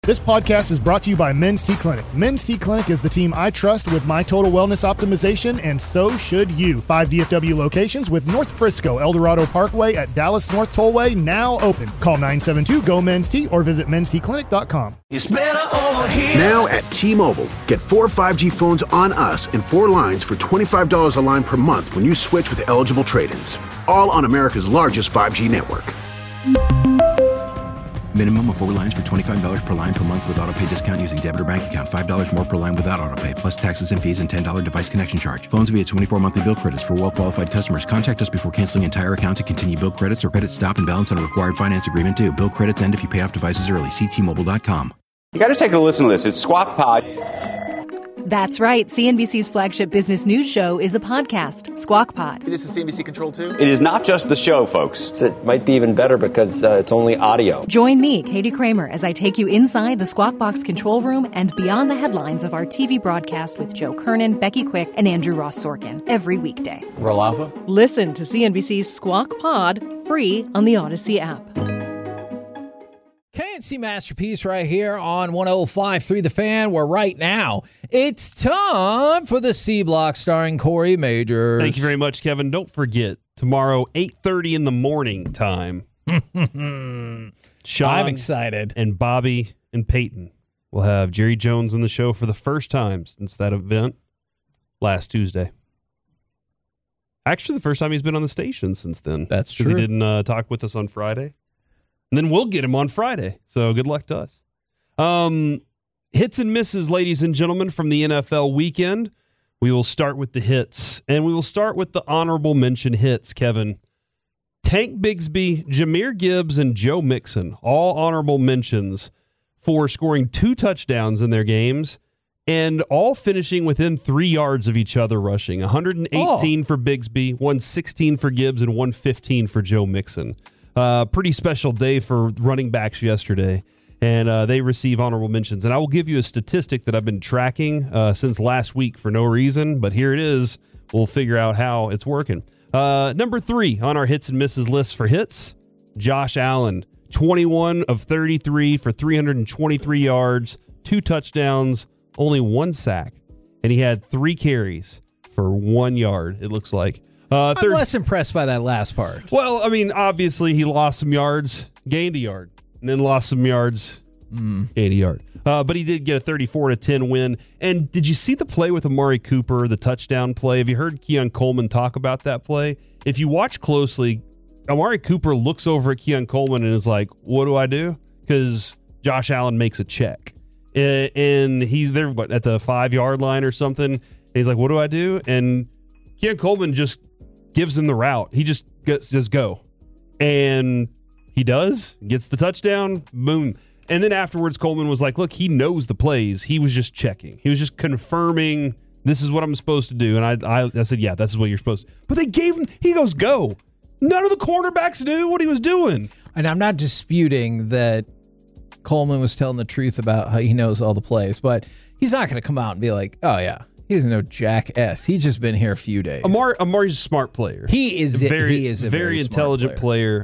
This podcast is brought to you by Men's T Clinic. Men's T Clinic is the team I trust with my total wellness optimization, and so should you. 5 DFW locations with North Frisco, El Dorado Parkway at Dallas North Tollway now open. Call 972-GO-MEN'S-T or visit mensteclinic.com. It's better over here. Now at T-Mobile, get 4 5G phones on us and 4 lines for $25 a line per month when you switch with eligible trade-ins. All on America's largest 5G network. Minimum of 4 lines for $25 per line per month with autopay discount using debit or bank account. $5 more per line without autopay, plus taxes and fees and $10 device connection charge. Phones via 24 monthly bill credits for well-qualified customers. Contact us before canceling entire account to continue bill credits or credit stop and balance on a required finance agreement due. Bill credits end if you pay off devices early. See T-Mobile.com. You got to take a listen to this. It's Squawk Pod. That's right. CNBC's flagship business news show is a podcast, Squawk Pod. This is CNBC Control 2? It is not just the show, folks. It might be even better because it's only audio. Join me, Katie Kramer, as I take you inside the Squawk Box control room and beyond the headlines of our TV broadcast with Joe Kernan, Becky Quick, and Andrew Ross Sorkin every weekday. Roll Alpha? Listen to CNBC's Squawk Pod free on the Odyssey app. KNC Masterpiece right here on 105.3 The Fan, where right now it's time for the C Block starring Corey Majors. Thank you very much, Kevin. Don't forget, tomorrow, 8:30 in the morning time. Sean, I'm excited. And Bobby and Peyton will have Jerry Jones on the show for the first time since that event last Tuesday. Actually, the first time he's been on the station since then. That's true. Because he didn't talk with us on Friday. And then we'll get him on Friday. So good luck to us. Hits and misses, ladies and gentlemen, from the NFL weekend. We will start with the hits. And we will start with the honorable mention hits, Kevin. Tank Bigsby, Jahmyr Gibbs, and Joe Mixon, all honorable mentions for scoring 2 touchdowns in their games and all finishing within 3 yards of each other rushing. 118 for Bigsby, 116 for Gibbs, and 115 for Joe Mixon. Pretty special day for running backs yesterday, and they receive honorable mentions. And I will give you a statistic that I've been tracking since last week for no reason, but here it is. We'll figure out how it's working. Number 3 on our hits and misses list for hits, Josh Allen, 21 of 33 for 323 yards, 2 touchdowns, only 1 sack, and he had 3 carries for 1 yard, it looks like. I'm less impressed by that last part. Well, I mean, obviously he lost some yards, gained a yard, and then lost some yards, gained a yard. But he did get a 34-10 win. And did you see the play with Amari Cooper, the touchdown play? Have you heard Keon Coleman talk about that play? If you watch closely, Amari Cooper looks over at Keon Coleman and is like, what do I do? Because Josh Allen makes a check. And he's there at the 5-yard line or something. And he's like, what do I do? And Keon Coleman just gives him the route. He just go. And he does, gets the touchdown, boom. And then afterwards, Coleman was like, look, he knows the plays. He was just checking. He was just confirming this is what I'm supposed to do. And I said, yeah, this is what you're supposed to. But they gave him, he goes, go. None of the cornerbacks knew what he was doing. And I'm not disputing that Coleman was telling the truth about how he knows all the plays, but he's not going to come out and be like, oh, yeah. He doesn't know Jack S. He's just been here a few days. Amari's a smart player. He is a very intelligent player.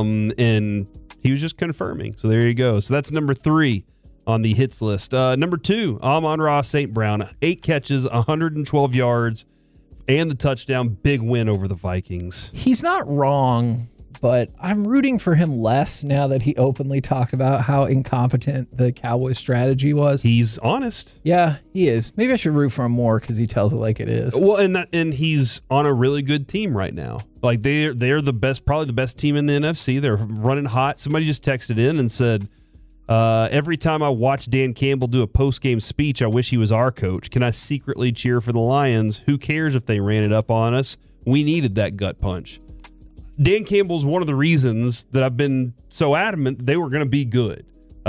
And he was just confirming. So there you go. So that's number 3 on the hits list. Number 2, Amon-Ra St. Brown, 8 catches, 112 yards, and the touchdown. Big win over the Vikings. He's not wrong, but I'm rooting for him less now that he openly talked about how incompetent the Cowboys strategy was. He's honest. Yeah, he is. Maybe I should root for him more because he tells it like it is. Well, and he's on a really good team right now. Like they're the best, probably the best team in the NFC. They're running hot. Somebody just texted in and said, every time I watch Dan Campbell do a post-game speech, I wish he was our coach. Can I secretly cheer for the Lions? Who cares if they ran it up on us? We needed that gut punch. Dan Campbell's one of the reasons that I've been so adamant they were going to be good.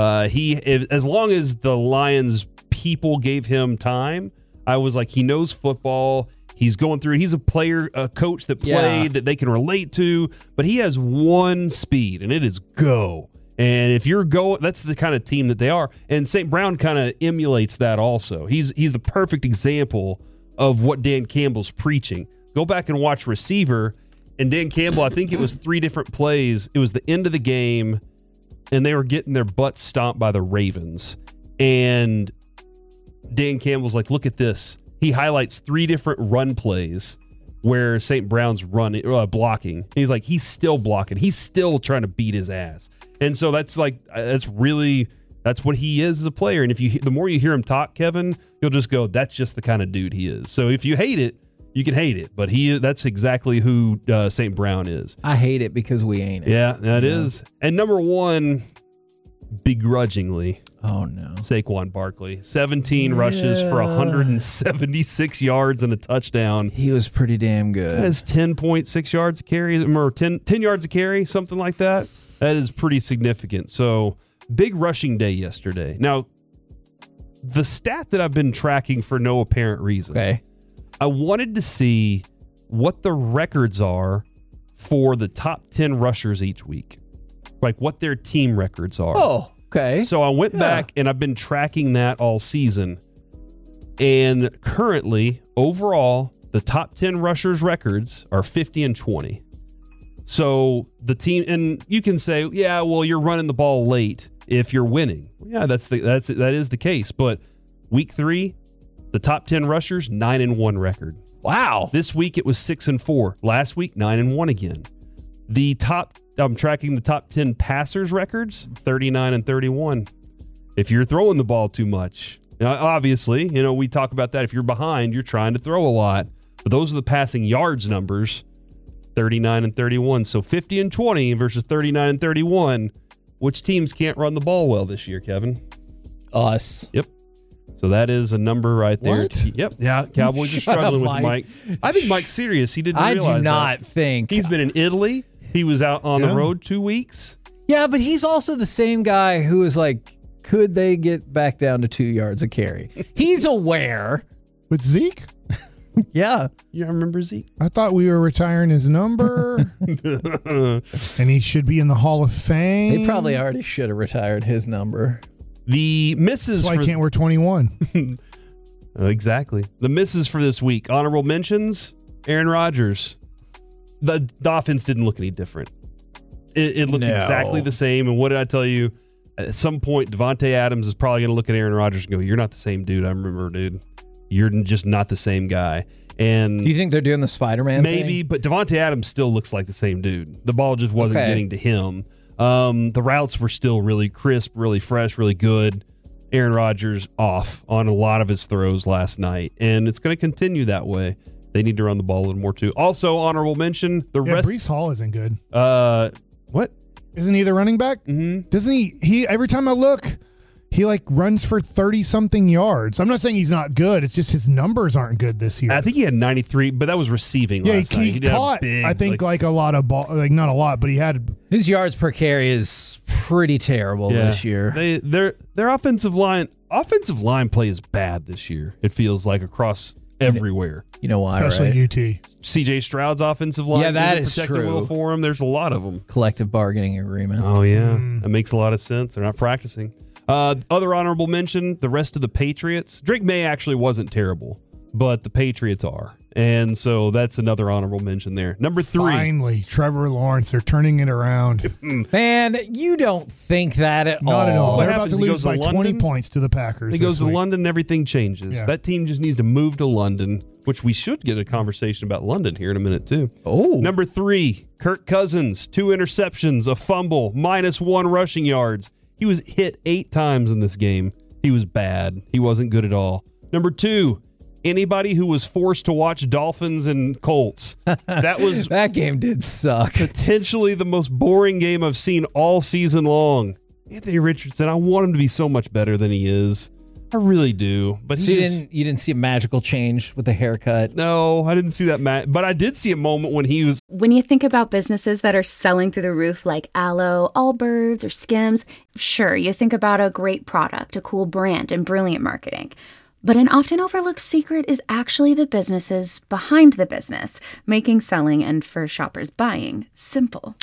As long as the Lions people gave him time, I was like, he knows football. He's going through. He's a player, a coach that played that they can relate to. But he has one speed, and it is go. And if you're go, that's the kind of team that they are. And St. Brown kind of emulates that also. He's the perfect example of what Dan Campbell's preaching. Go back and watch receiver. And Dan Campbell, I think it was 3 different plays. It was the end of the game. and they were getting their butts stomped by the Ravens. And Dan Campbell's like, look at this. He highlights 3 different run plays where St. Brown's blocking. And he's like, he's still blocking. He's still trying to beat his ass. And so that's what he is as a player. And the more you hear him talk, Kevin, you'll just go, that's just the kind of dude he is. So if you hate it, you can hate it, but that's exactly who St. Brown is. I hate it because we ain't it. Yeah, that is. And number 1, begrudgingly, oh no, Saquon Barkley. 17 rushes for 176 yards and a touchdown. He was pretty damn good. That is 10.6 yards a carry, or 10 yards a carry, something like that. That is pretty significant. So, big rushing day yesterday. Now, the stat that I've been tracking for no apparent reason. Okay. I wanted to see what the records are for the top 10 rushers each week. Like what their team records are. Oh, okay. So I went back and I've been tracking that all season. And currently, overall, the top 10 rushers records are 50-20. So the team, and you can say, yeah, well, you're running the ball late if you're winning. Yeah, that is the case. But week 3, the top 10 rushers, 9-1 record. Wow. This week it was 6-4. Last week, 9-1 again. I'm tracking the top 10 passers records, 39-31. If you're throwing the ball too much, obviously, we talk about that. If you're behind, you're trying to throw a lot. But those are the passing yards numbers, 39-31. So 50-20 versus 39-31. Which teams can't run the ball well this year, Kevin? Us. Yep. So that is a number right there. What? Yep. Yeah. Cowboys are struggling with Mike. I think Mike's serious. He didn't realize that. I do not think. He's been in Italy. He was out on the road 2 weeks. Yeah, but he's also the same guy who is like, could they get back down to 2 yards a carry? He's aware. With Zeke? Yeah. You remember Zeke? I thought we were retiring his number. And he should be in the Hall of Fame. They probably already should have retired his number. The misses. That's why I can't wear 21. Exactly. The misses for this week. Honorable mentions, Aaron Rodgers. The offense didn't look any different. It looked exactly the same. And what did I tell you? At some point, Devontae Adams is probably going to look at Aaron Rodgers and go, you're not the same dude I remember, dude. You're just not the same guy. And do you think they're doing the Spider-Man maybe, thing? But Devontae Adams still looks like the same dude. The ball just wasn't getting to him. The routes were still really crisp, really fresh, really good. Aaron Rodgers off on a lot of his throws last night, and it's going to continue that way. They need to run the ball a little more too. Also, honorable mention, the rest. Breece Hall isn't good. What? Isn't he the running back? Mm-hmm. Doesn't he? Every time I look, he runs for 30-something yards. I'm not saying he's not good. It's just his numbers aren't good this year. I think he had 93, but that was receiving last night. He caught, big, I think, a lot of ball. Not a lot, but he had. His yards per carry is pretty terrible this year. Their offensive line play is bad this year. It feels like across everywhere. You know why, especially right? UT. C.J. Stroud's offensive line. Yeah, that is protecting true. Well for him. There's a lot of them. Collective bargaining agreement. Oh yeah, that makes a lot of sense. They're not practicing. Other honorable mention: the rest of the Patriots. Drake May actually wasn't terrible, but the Patriots are, and so that's another honorable mention there. Number 3. Finally, Trevor Lawrence. They're turning it around. Man, you don't think that at all. Not at all. What They're happens? about to He lose goes to by 20 London? points to the Packers. He goes to week. London and everything changes. Yeah. That team just needs to move to London, which we should get a conversation about London here in a minute too. Oh. Number 3, Kirk Cousins, 2 interceptions, a fumble, -1 rushing yards. He was hit 8 times in this game. He was bad. He wasn't good at all. Number 2, anybody who was forced to watch Dolphins and Colts. That game did suck. Potentially the most boring game I've seen all season long. Anthony Richardson, I want him to be so much better than he is. I really do. But so you didn't see a magical change with the haircut? No, I didn't see that, but I did see a moment when he was. When you think about businesses that are selling through the roof like Aloe, Allbirds, or Skims, sure, you think about a great product, a cool brand, and brilliant marketing. But an often overlooked secret is actually the businesses behind the business, making selling and for shoppers buying simple.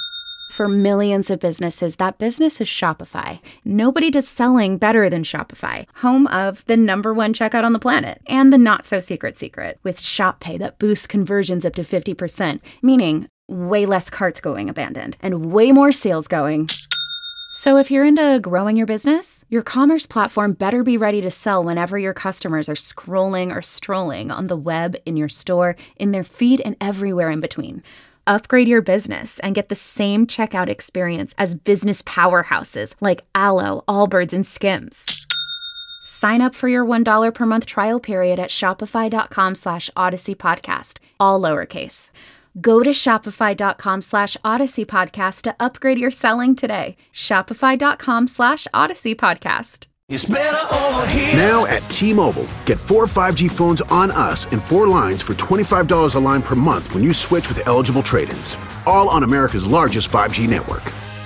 For millions of businesses, that business is Shopify. Nobody does selling better than Shopify, home of the #1 checkout on the planet, and the not-so-secret secret, with Shop Pay that boosts conversions up to 50%, meaning way less carts going abandoned, and way more sales going So if you're into growing your business, your commerce platform better be ready to sell whenever your customers are scrolling or strolling on the web, in your store, in their feed, and everywhere in between. Upgrade your business and get the same checkout experience as business powerhouses like Allo, Allbirds, and Skims. Sign up for your $1 per month trial period at shopify.com/Odyssey Podcast, all lowercase. Go to shopify.com/Odyssey Podcast to upgrade your selling today. Shopify.com/Odyssey Podcast. It's better over here. Now at T-Mobile, get 4 5G phones on us and 4 lines for $25 a line per month when you switch with eligible trade-ins. All on America's largest 5G network.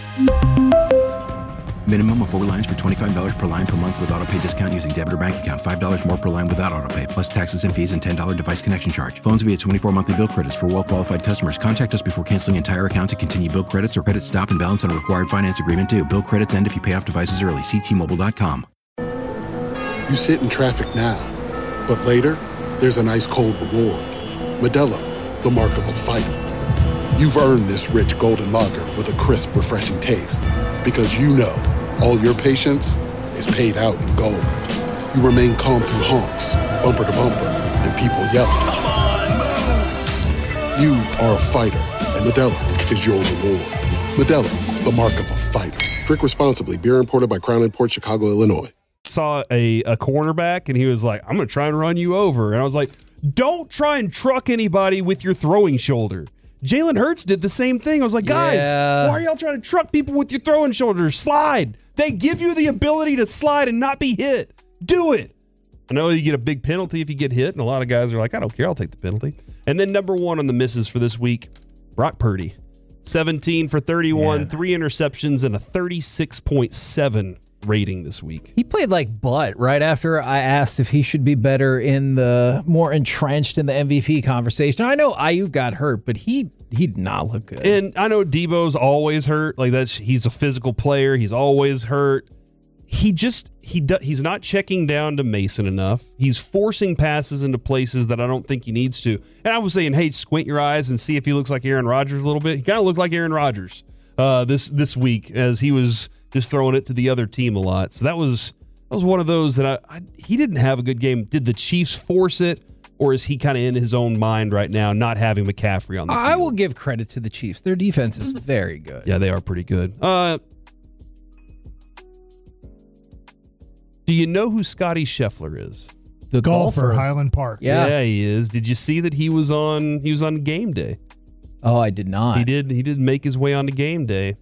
Minimum of 4 lines for $25 per line per month with autopay discount using debit or bank account. $5 more per line without autopay, plus taxes and fees and $10 device connection charge. Phones via 24 monthly bill credits for well-qualified customers. Contact us before canceling entire account to continue bill credits or credit stop and balance on a required finance agreement due. Bill credits end if you pay off devices early. See T-Mobile.com. You sit in traffic now, but later, there's an ice-cold reward. Modelo, the mark of a fighter. You've earned this rich golden lager with a crisp, refreshing taste. Because you know all your patience is paid out in gold. You remain calm through honks, bumper to bumper, and people yelling. Come on, move! You are a fighter, and Modelo is your reward. Modelo, the mark of a fighter. Drink responsibly. Beer imported by Crown Imports, Chicago, Illinois. Saw a cornerback, and he was like, I'm going to try and run you over. And I was like, don't try and truck anybody with your throwing shoulder. Jalen Hurts did the same thing. I was like, guys, why are y'all trying to truck people with your throwing shoulders? Slide. They give you the ability to slide and not be hit. Do it. I know you get a big penalty if you get hit, and a lot of guys are like, I don't care. I'll take the penalty. And then number 1 on the misses for this week, Brock Purdy. 17 for 31, 3 interceptions, and a 36.7 rating this week. He played like butt right after I asked if he should be better in the more entrenched in the MVP conversation. I know Ayuk got hurt, but he did not look good. And I know Debo's always hurt. Like he's a physical player. He's always hurt. He's not checking down to Mason enough. He's forcing passes into places that I don't think he needs to. And I was saying, hey, squint your eyes and see if he looks like Aaron Rodgers a little bit. He kind of looked like Aaron Rodgers this week as he was just throwing it to the other team a lot. So that was one of those that he didn't have a good game. Did the Chiefs force it, or is he kind of in his own mind right now, not having McCaffrey on the field? I will give credit to the Chiefs. Their defense is very good. Yeah, they are pretty good. Do you know who Scotty Scheffler is? The golfer, Highland Park. Yeah, he is. Did you see that he was on game day? Oh, I did not. He did make his way onto game day.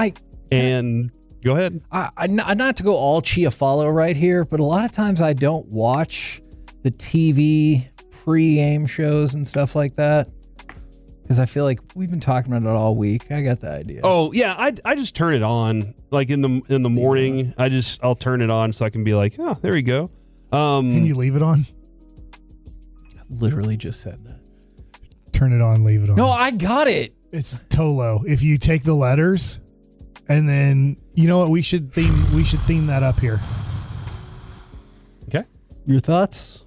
Go ahead. Not to go all Chiafalo right here, but a lot of times I don't watch the TV pre-game shows and stuff like that because I feel like we've been talking about it all week. I got the idea. Oh yeah, I just turn it on like in the morning. I'll turn it on so I can be like, oh, there we go. Can you leave it on? I literally just said that. Turn it on, leave it on. No, I got it. It's Tolo. If you take the letters. And then, you know what? We should theme that up here. Okay. Your thoughts?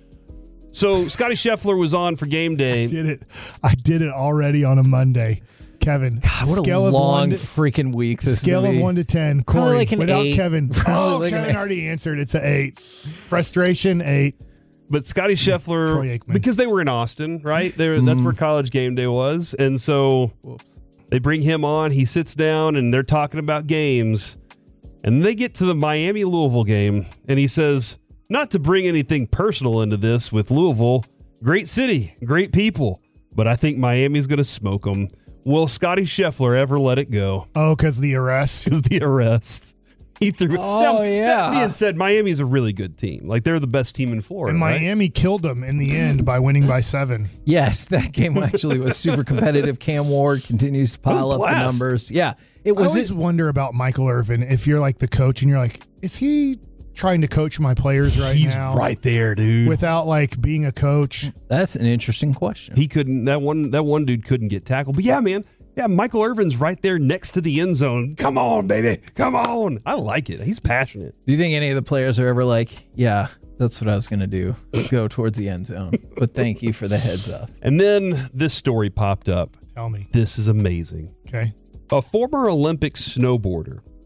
So Scotty Scheffler was on for game day. I did it already on a Monday. Kevin, God, what a long freaking week this is. Scale of 1 to 10. Corey, like without 8. Kevin. Like Kevin already answered. It's an 8. Frustration, 8. But Scotty Scheffler, because they were in Austin, right? That's where College Game Day was. And so they bring him on. He sits down, and they're talking about games. And they get to the Miami-Louisville game, and he says, not to bring anything personal into this with Louisville, great city, great people, but I think Miami's going to smoke them. Will Scotty Scheffler ever let it go? Oh, because the arrest? Because the arrest. He threw. Oh, That being said, Miami's a really good team. Like, they're the best team in Florida. And Miami killed them in the end by winning by 7. Yes, that game actually was super competitive. Cam Ward continues to pile up the numbers. Yeah, it was. I always wonder about Michael Irvin. If you're like the coach and you're like, is he trying to coach my players now? He's right there, dude. Without like being a coach. That's an interesting question. He couldn't. That one dude couldn't get tackled. But yeah, man. Yeah, Michael Irvin's right there next to the end zone. Come on, baby. Come on. I like it. He's passionate. Do you think any of the players are ever like, yeah, that's what I was going to do, go towards the end zone. But thank you for the heads up. And then this story popped up. Tell me. This is amazing. Okay. A former Olympic snowboarder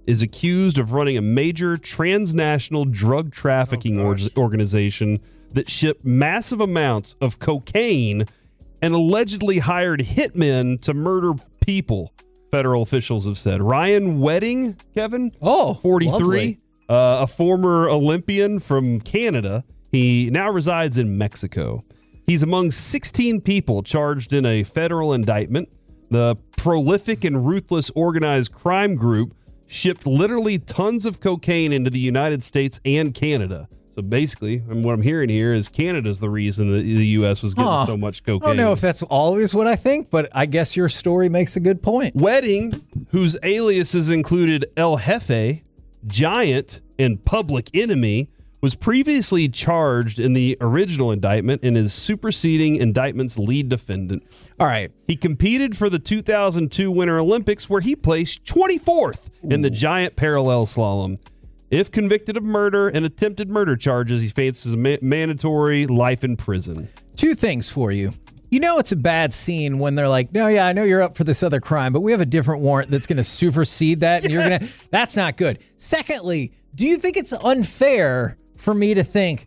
is accused of running a major transnational drug trafficking organization that shipped massive amounts of cocaine and allegedly hired hitmen to murder people, federal officials have said. Ryan Wedding, Kevin, 43, a former Olympian from Canada. He now resides in Mexico. He's among 16 people charged in a federal indictment. The prolific and ruthless organized crime group shipped literally tons of cocaine into the United States and Canada. So basically, and what I'm hearing here is Canada's the reason that the U.S. was getting so much cocaine. I don't know if that's always what I think, but I guess your story makes a good point. Wedding, whose aliases included El Jefe, Giant, and Public Enemy, was previously charged in the original indictment and is superseding indictment's lead defendant. All right. He competed for the 2002 Winter Olympics, where he placed 24th in the giant parallel slalom. If convicted of murder and attempted murder charges, he faces a mandatory life in prison. 2 things for you. You know it's a bad scene when they're like, no, yeah, I know you're up for this other crime, but we have a different warrant that's going to supersede that, and you're going to... That's not good. Secondly, do you think it's unfair for me to think,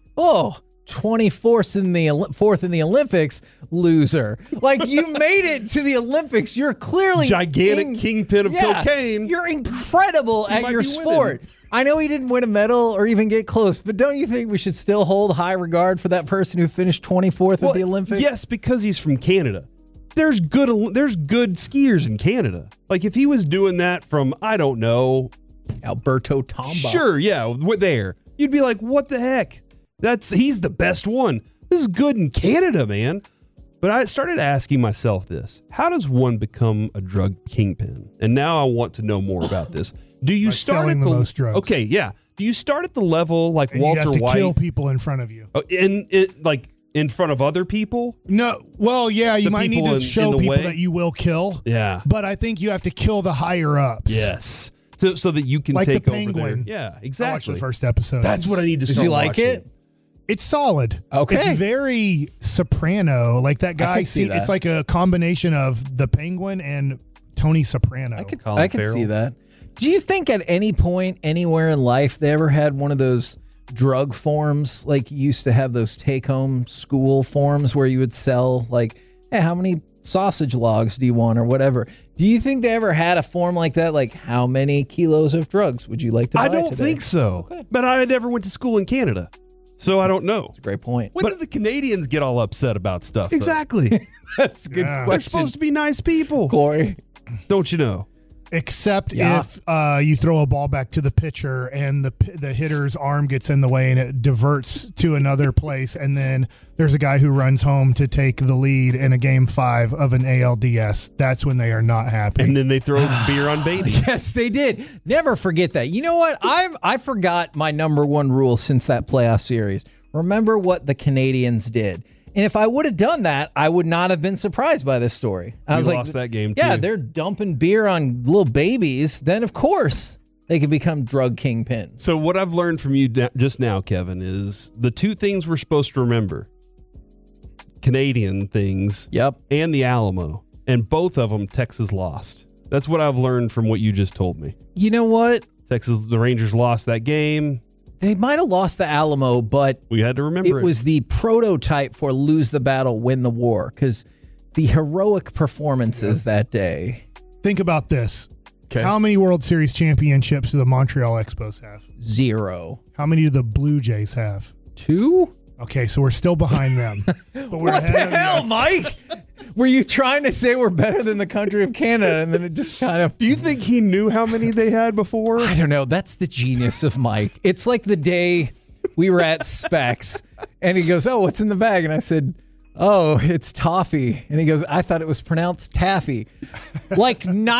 24th in the Olympics, loser? Like, you made it to the Olympics. You're clearly gigantic kingpin of cocaine. You're incredible at your sport. I know he didn't win a medal or even get close, but don't you think we should still hold high regard for that person who finished 24th at the Olympics? Yes, because he's from Canada. There's good skiers in Canada. Like, if he was doing that from, I don't know, Alberto Tomba. Sure, yeah, there. You'd be like, what the heck? He's the best one. This is good in Canada, man. But I started asking myself this. How does one become a drug kingpin? And now I want to know more about this. Do you start at the most drugs? Okay, yeah. Do you start at the level like and Walter White? You have to kill people in front of you. In front of other people? No. Well, yeah, you might need to show people way? that you will kill. Yeah. But I think you have to kill the higher ups. Yes. So that you can like take the over Penguin. there. Yeah, exactly. I watched the first episode. That's what I need to start Did you like watching. it? It's solid. Okay. It's very Soprano. Like that guy. I can see that. It's like a combination of the Penguin and Tony Soprano. I could see that. Do you think at any point anywhere in life they ever had one of those drug forms, like you used to have those take-home school forms where you would sell like, hey, how many sausage logs do you want or whatever? Do you think they ever had a form like that? Like, how many kilos of drugs would you like to buy today? I don't think so. Okay. But I never went to school in Canada, so I don't know. That's a great point. When did the Canadians get all upset about stuff? Exactly. That's a good question. They're supposed to be nice people. Corey. Don't you know? Except if you throw a ball back to the pitcher and the hitter's arm gets in the way and it diverts to another place, and then there's a guy who runs home to take the lead in a game 5 of an ALDS. That's when they are not happy. And then they throw beer on babies. Yes, they did. Never forget that. You know what? I forgot my number one rule since that playoff series. Remember what the Canadians did. And if I would have done that, I would not have been surprised by this story. I was lost that game, yeah, too. They're dumping beer on little babies. Then, of course, they could become drug kingpins. So what I've learned from you just now, Kevin, is the 2 things we're supposed to remember. Canadian things. Yep. And the Alamo. And both of them, Texas lost. That's what I've learned from what you just told me. You know what? The Rangers lost that game. They might have lost the Alamo, but we had to remember it was the prototype for lose the battle, win the war, because the heroic performances that day. Think about this. Okay. How many World Series championships do the Montreal Expos have? 0. How many do the Blue Jays have? 2? Okay, so we're still behind them. But we're what the hell, Mike? Were you trying to say we're better than the country of Canada? And then it just kind of... Do you think he knew how many they had before? I don't know. That's the genius of Mike. It's like the day we were at Specs and he goes, oh, what's in the bag? And I said, oh, it's toffee. And he goes, I thought it was pronounced taffy. Like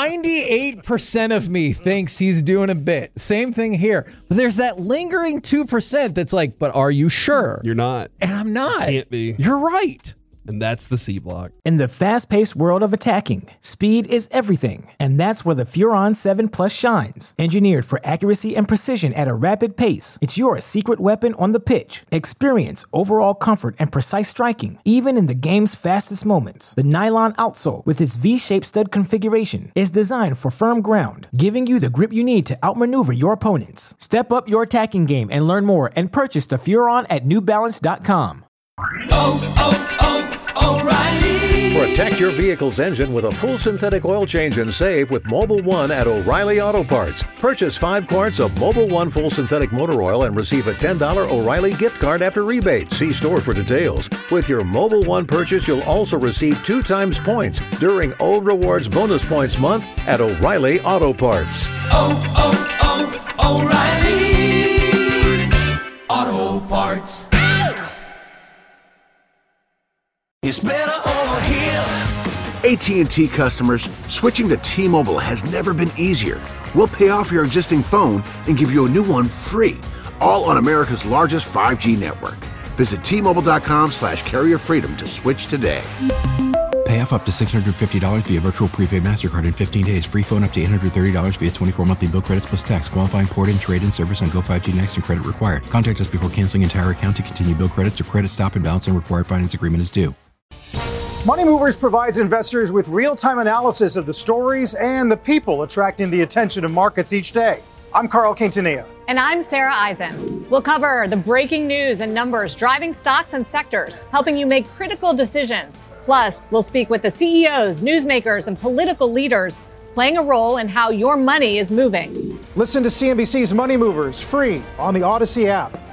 98% of me thinks he's doing a bit. Same thing here. But there's that lingering 2% that's like, but are you sure? You're not. And I'm not. Can't be. You're right. and that's the C Block. In the fast-paced world of attacking, speed is everything, and that's where the Furon 7 Plus shines. Engineered for accuracy and precision at a rapid pace, it's your secret weapon on the pitch. Experience overall comfort and precise striking, even in the game's fastest moments. The nylon outsole, with its V-shaped stud configuration, is designed for firm ground, giving you the grip you need to outmaneuver your opponents. Step up your attacking game and learn more and purchase the Furon at newbalance.com. O'Reilly. Protect your vehicle's engine with a full synthetic oil change and save with Mobil 1 at O'Reilly Auto Parts. Purchase 5 quarts of Mobil 1 full synthetic motor oil and receive a $10 O'Reilly gift card after rebate. See store for details. With your Mobil 1 purchase, you'll also receive 2 times points during O Rewards Bonus Points Month at O'Reilly Auto Parts. O'Reilly Auto Parts. It's better over here. AT&T customers, switching to T-Mobile has never been easier. We'll pay off your existing phone and give you a new one free, all on America's largest 5G network. Visit T-Mobile.com/carrierfreedom to switch today. Pay off up to $650 via virtual prepaid MasterCard in 15 days. Free phone up to $830 via 24 monthly bill credits plus tax. Qualifying port and trade-in service on Go5G Next and credit required. Contact us before canceling entire account to continue bill credits or credit stop and balance and required finance agreement is due. Money Movers provides investors with real-time analysis of the stories and the people attracting the attention of markets each day. I'm Carl Quintanilla. And I'm Sarah Eisen. We'll cover the breaking news and numbers driving stocks and sectors, helping you make critical decisions. Plus, we'll speak with the CEOs, newsmakers, and political leaders playing a role in how your money is moving. Listen to CNBC's Money Movers free on the Odyssey app.